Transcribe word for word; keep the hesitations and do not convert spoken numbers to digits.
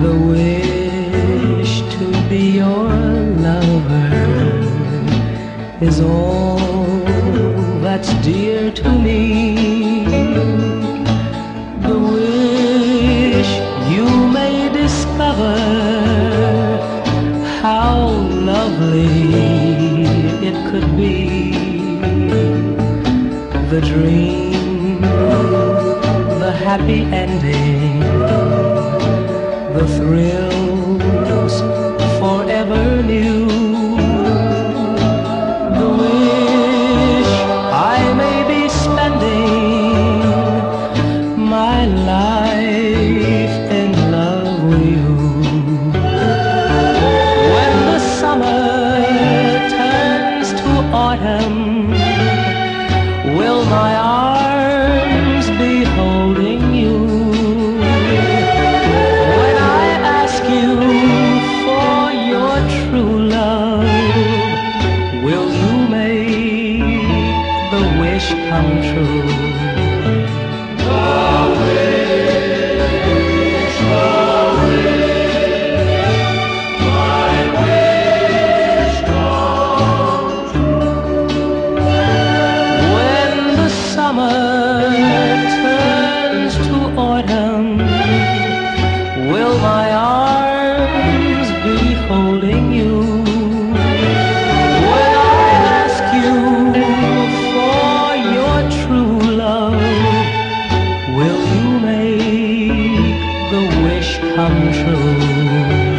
The wish to be your lover is all that's dear to me. The wish you may discover how lovely it could be. The dream, the happy ending, the thrills forever new. The wish I may be spending my life in love with you. When the summer turns to autumn, will my arms be holding you? When I ask you for your true love, will you make the wish come true? Turns to autumn, will my arms be holding you? When I ask you for your true love, will you make the wish come true?